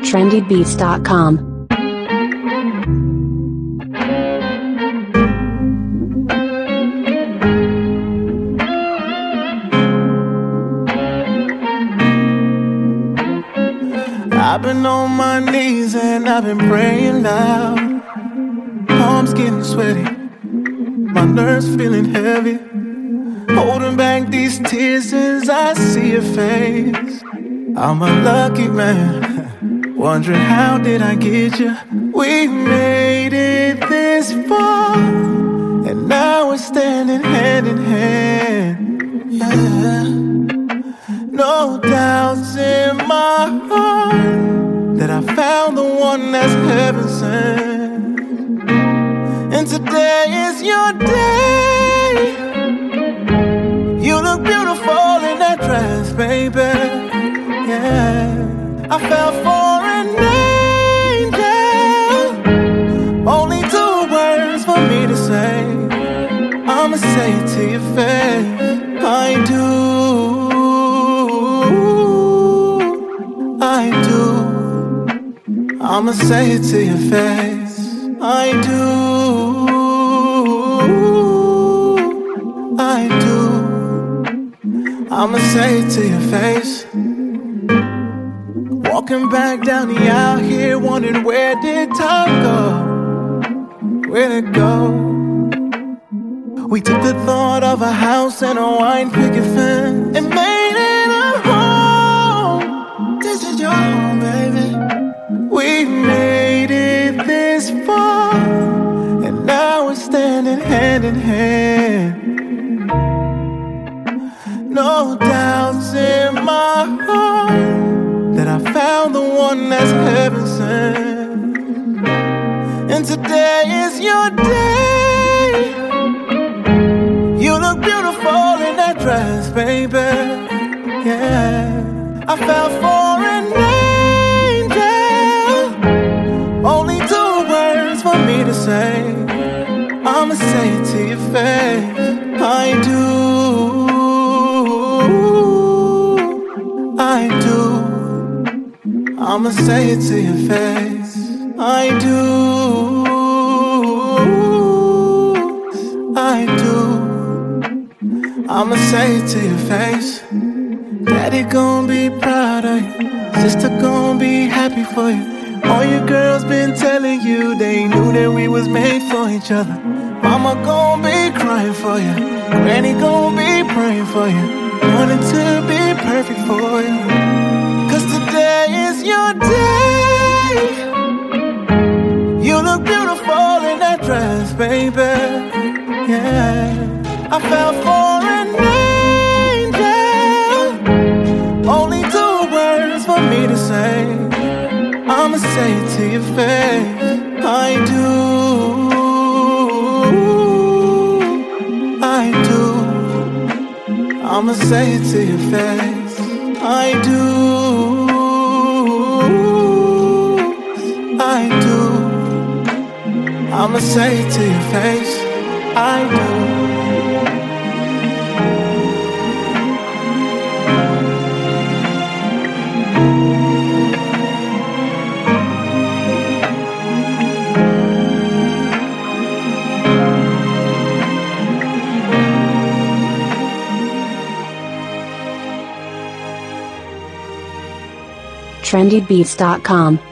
trendybeats.com. I've been on my knees and I've been praying loud. Palms getting sweaty, my nerves feeling heavy. Holding back these tears as I see your face. I'm a lucky man, wondering how did I get you? We made it this far, and now we're standing hand in hand. Yeah. No doubts in my heart that I found the one that's heaven sent. And today is your day. You look beautiful in that dress, baby. Yeah, I fell for an angel. Only 2 words for me to say. I'ma say it to your face. I do. I do. I'ma say it to your face. I do. I do. I'ma say it to your face. Walking back down the aisle here, wondering where did time go? Where'd it go? We took the thought of a house and a wine picket fence and made it a home. This is your home, baby. We made it this far, and now we're standing hand in hand. No doubts in my heart that I found the one that's heaven sent. And today is your day. You look beautiful in that dress, baby. Yeah, I fell for an angel. Only 2 words for me to say. I'ma say it to your face. I do. I do. I'ma say it to your face. I do. I do. I'ma say it to your face. Daddy gon' be proud of you. Sister gon' be happy for you. All your girls been telling you they knew that we was made for each other. Mama gon' be crying for you. Granny gon' be praying for you. Wanting to be perfect for you. Cause today is your day. You look beautiful in that dress, baby. Yeah, I fell for an angel. Only 2 words for me to say. I'ma say it to your face. I do. I do. I'ma say it to your face. I do. I do. I'ma say it to your face. I do. trendybeats.com